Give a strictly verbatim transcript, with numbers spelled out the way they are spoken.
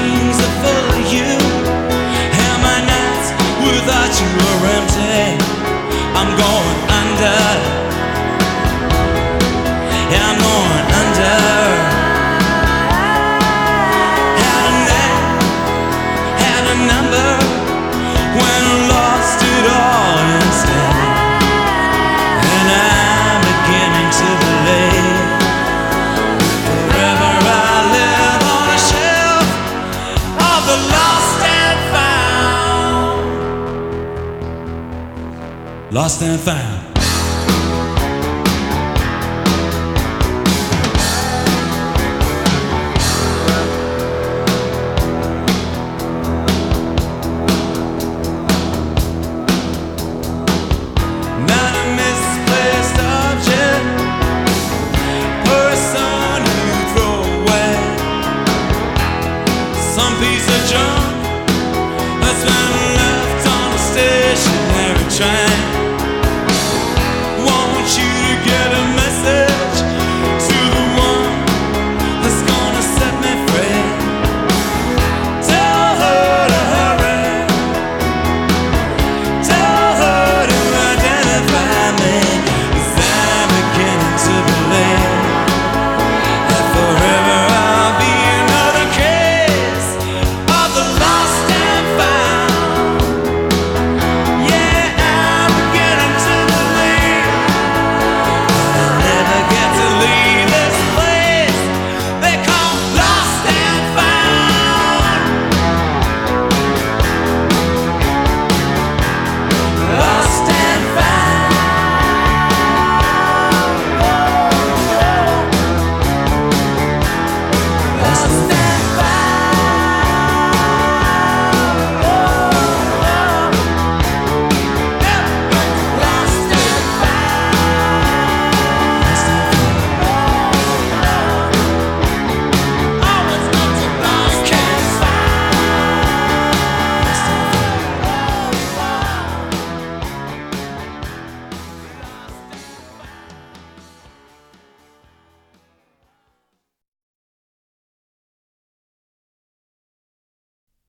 dreams are full of you, and my nights without you are empty. I'm going under. Yeah, I'm going under. Had a name, had a number, when I lost it all instead. And I'm beginning to believe forever I live on a shelf of the lost and found. Lost and found. Not a misplaced object, person you throw away, some piece of junk that's been